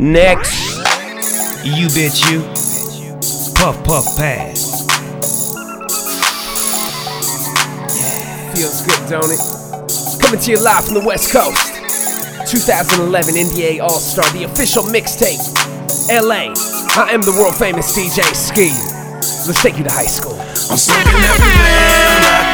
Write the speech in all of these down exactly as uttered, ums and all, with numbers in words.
Next, you bitch you. Puff puff pass. Yeah, feels good, don't it? Coming to you live from the West Coast. twenty eleven N B A All-Star, the official mixtape. L A, I am the world famous D J Ski. Let's take you to high school. I'm smoking everywhere I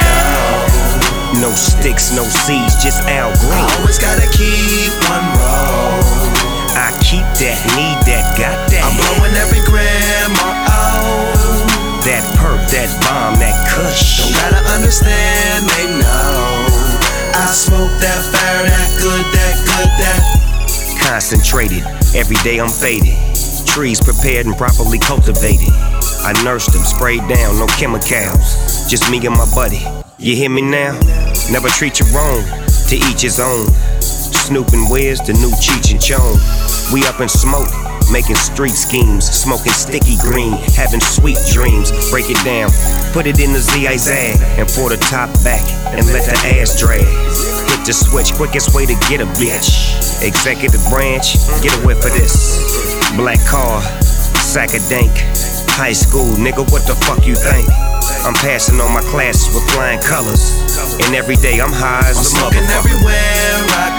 go. No sticks, no seeds, just Al Green. I always gotta keep one roll. I keep that, need that, got that. I'm blowing every gram or oh. That perp, that bomb, that kush. Don't gotta understand, they know. I smoke that fire, that good, that good, that concentrated, every day I'm faded. Trees prepared and properly cultivated. I nursed them, sprayed down, no chemicals. Just me and my buddy. You hear me now? Never treat you wrong, to each his own. Snoop and Wiz, the new Cheech and Chong. We up in smoke, making street schemes. Smoking sticky green, having sweet dreams. Break it down, put it in the Z-I-Zag, and pour the top back, and let the ass drag. Hit the switch, quickest way to get a bitch. Executive branch, get a whiff of this. Black car, sack of dank. High school, nigga, what the fuck you think? I'm passing on my classes with flying colors. And every day I'm high as I'm a smoking motherfucker. everywhere I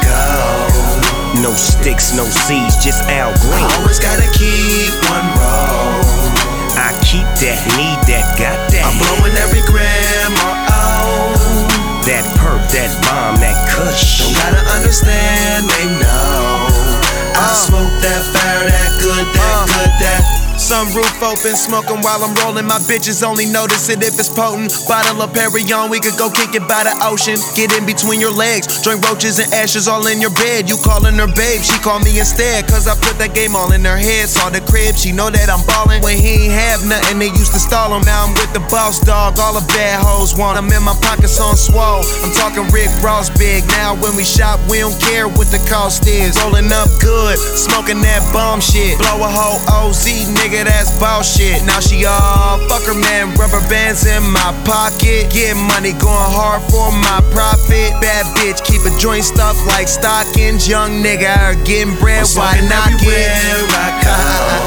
go. No sticks, no seeds, just Al Green. I always gotta keep one roll. I keep that, need that, got that. I'm blowing every gram or oh. That perp, that bomb, that kush. Don't gotta understand, they know. I smoke that fire, that good, that good, that sunroof open, smoking while I'm rolling. My bitches only notice it if it's potent. Bottle of Perry on, we could go kick it by the ocean. Get in between your legs, drink roaches and ashes all in your bed. You calling her babe, she call me instead. Cause I put that game all in her head. Saw the crib, she know that I'm ballin'. When he ain't have nothing, they used to stall him. Now I'm with the boss dog, all the bad hoes want. I'm in my pockets on swole. I'm talking Rick Ross big. Now when we shop, we don't care what the cost is. Rolling up good, smoking that bomb shit. Blow a whole O Z, nigga, that's bullshit. Now she all fuck her man, rubber bands in my pocket. Getting money, going hard for my profit. Bad bitch, keep a joint stuffed like stockings. Young nigga out getting bread, why not get I go.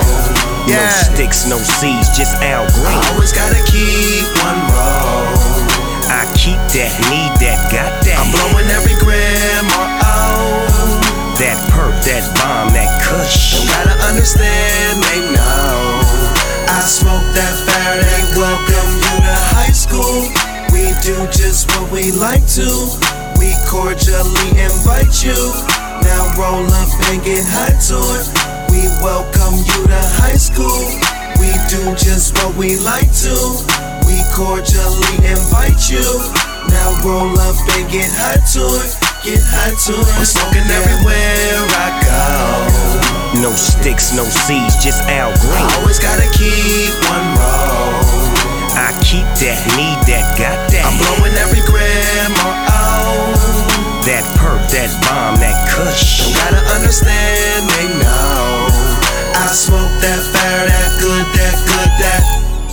No sticks, no seeds, just Al Green. I always gotta keep one roll. I keep that, need that, got that. I'm blowing every gram or oh. That perp, that bomb, that kush. Don't gotta understand, they know. I smoke that fire, that welcome you to high school. We do just what we like to. We cordially invite you. Now roll up and get high to it. We welcome you to high school. We do just what we like to. We cordially invite you. Now roll up and get high to it. Get high to it. I'm smoking everywhere I go. No sticks, no seeds, just Al Green. I always gotta keep one roll. I keep that, need that, got that. I'm blowing every gram or oh. That perp, that bomb, that kush. Don't gotta understand, they know. I smoke that fire, that good, that good, that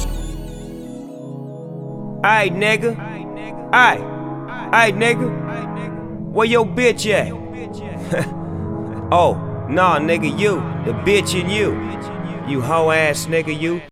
Aight, nigga. Aight. Aight, nigga. Where your bitch at? Oh, nah, nigga, you. The bitch in you. You hoe ass nigga, you.